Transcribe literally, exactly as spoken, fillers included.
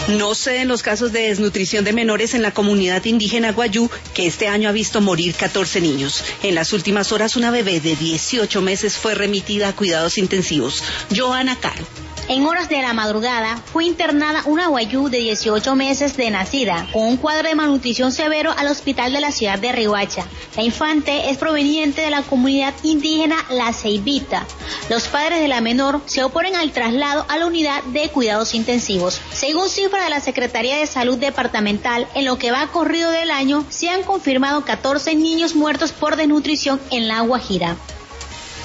No ceden los casos de desnutrición de menores en la comunidad indígena Guayú, que este año ha visto morir catorce niños. En las últimas horas, una bebé de dieciocho meses fue remitida a cuidados intensivos. Joana Caro. En horas de la madrugada fue internada una guayú de dieciocho meses de nacida, con un cuadro de malnutrición severo al hospital de la ciudad de Riohacha. La infante es proveniente de la comunidad indígena La Ceibita. Los padres de la menor se oponen al traslado a la unidad de cuidados intensivos. Según cifras de la Secretaría de Salud Departamental, en lo que va corrido del año, se han confirmado catorce niños muertos por desnutrición en La Guajira.